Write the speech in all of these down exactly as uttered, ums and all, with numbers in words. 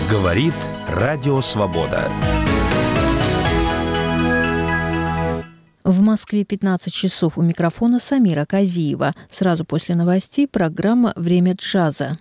Говорит Радио Свобода. В Москве пятнадцать часов. У микрофона Самира Казиева. Сразу после новостей программа «Время джаза».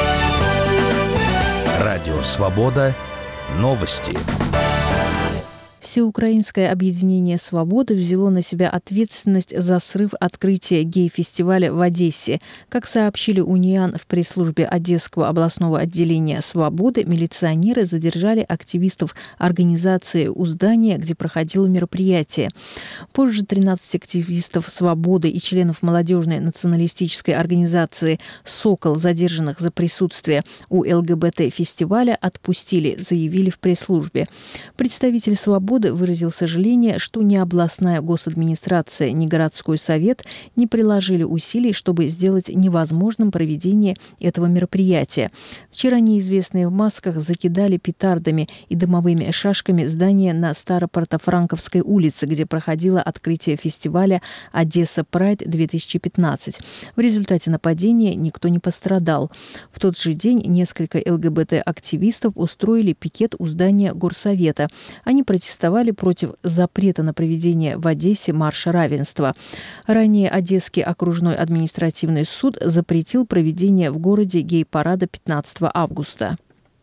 Радио Свобода. Новости. Всеукраинское объединение «Свобода» взяло на себя ответственность за срыв открытия гей-фестиваля в Одессе. Как сообщили УНИАН в пресс-службе Одесского областного отделения «Свободы», милиционеры задержали активистов организации у здания, где проходило мероприятие. Позже тринадцать активистов «Свободы» и членов молодежной националистической организации «Сокол», задержанных за присутствие у ЛГБТ-фестиваля, отпустили, заявили в пресс-службе. Представитель «Свободы» выразил сожаление, что ни областная госадминистрация, ни городской совет не приложили усилий, чтобы сделать невозможным проведение этого мероприятия. Вчера неизвестные в масках закидали петардами и дымовыми шашками здание на Старопортофранковской улице, где проходило открытие фестиваля «Одесса Прайд-две тысячи пятнадцать». В результате нападения никто не пострадал. В тот же день несколько ЛГБТ-активистов устроили пикет у здания горсовета. Они протестовали против запрета на проведение в Одессе марша равенства. Ранее Одесский окружной административный суд запретил проведение в городе гей-парада пятнадцатого августа.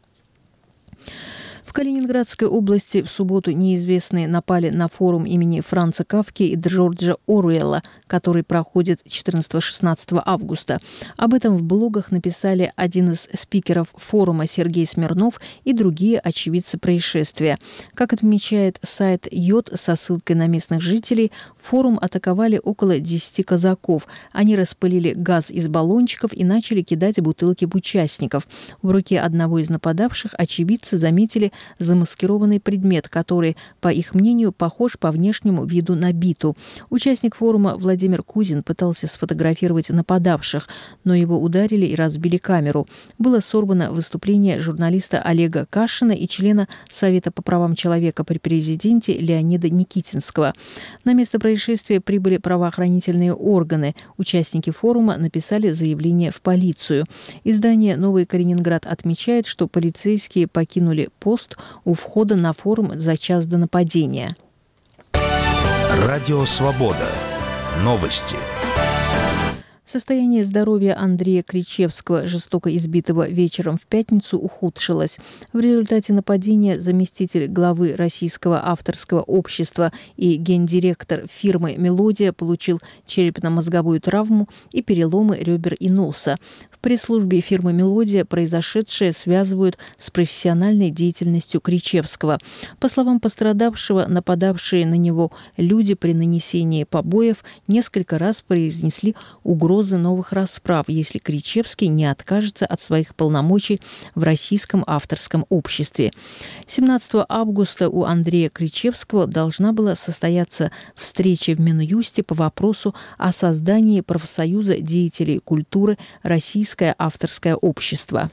В Калининградской области в субботу неизвестные напали на форум имени Франца Кафки и Джорджа Оруэлла, который проходит четырнадцатого-шестнадцатого августа. Об этом в блогах написали один из спикеров форума Сергей Смирнов и другие очевидцы происшествия. Как отмечает сайт Йод со ссылкой на местных жителей, форум атаковали около десяти казаков. Они распылили газ из баллончиков и начали кидать бутылки в участников. В руке одного из нападавших очевидцы заметили замаскированный предмет, который, по их мнению, похож по внешнему виду на биту. Участник форума Владимир Кузин пытался сфотографировать нападавших, но его ударили и разбили камеру. Было сорвано выступление журналиста Олега Кашина и члена Совета по правам человека при президенте Леонида Никитинского. На место происшествия прибыли правоохранительные органы. Участники форума написали заявление в полицию. Издание «Новый Калининград» отмечает, что полицейские покинули пост у входа на форум за час до нападения. Радио Свобода. Новости. Состояние здоровья Андрея Кричевского, жестоко избитого вечером в пятницу, ухудшилось. В результате нападения заместитель главы Российского авторского общества и гендиректор фирмы «Мелодия» получил черепно-мозговую травму и переломы ребер и носа. В пресс-службе фирмы «Мелодия» произошедшее связывают с профессиональной деятельностью Кричевского. По словам пострадавшего, нападавшие на него люди при нанесении побоев несколько раз произнесли угрозы новых расправ, если Кричевский не откажется от своих полномочий в Российском авторском обществе. семнадцатого августа у Андрея Кричевского должна была состояться встреча в Минюсте по вопросу о создании профсоюза деятелей культуры «Российское авторское общество».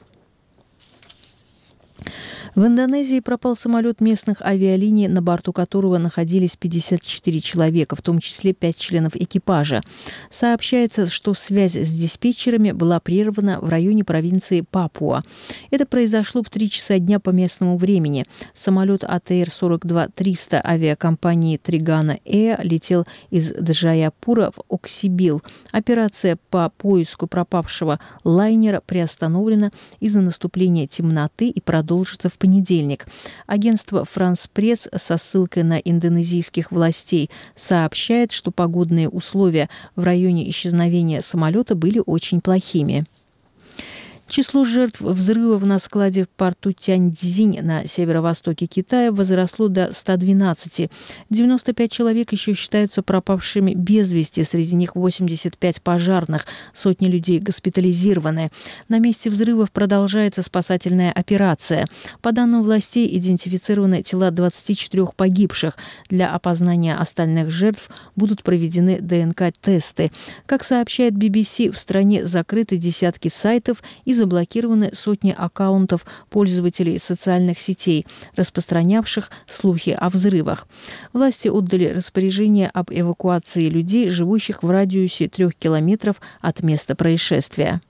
В Индонезии пропал самолет местных авиалиний, на борту которого находились пятьдесят четыре человека, в том числе пять членов экипажа. Сообщается, что связь с диспетчерами была прервана в районе провинции Папуа. Это произошло в три часа дня по местному времени. Самолет А Т Р сорок два триста авиакомпании Тригана Эйр летел из Джаяпура в Оксибил. Операция по поиску пропавшего лайнера приостановлена из-за наступления темноты и продолжится в понедельник. Агентство «Франс Пресс» со ссылкой на индонезийских властей сообщает, что погодные условия в районе исчезновения самолета были очень плохими. Число жертв взрывов на складе в порту Тяньцзинь на северо-востоке Китая возросло до ста двенадцати. девяносто пять человек еще считаются пропавшими без вести, среди них восемьдесят пять пожарных, сотни людей госпитализированы. На месте взрывов продолжается спасательная операция. По данным властей, идентифицированы тела двадцати четырёх погибших. Для опознания остальных жертв будут проведены Д Н К-тесты. Как сообщает Би Би Си, в стране закрыты десятки сайтов и заблокированы сотни аккаунтов пользователей социальных сетей, распространявших слухи о взрывах. Власти отдали распоряжение об эвакуации людей, живущих в радиусе трех километров от места происшествия.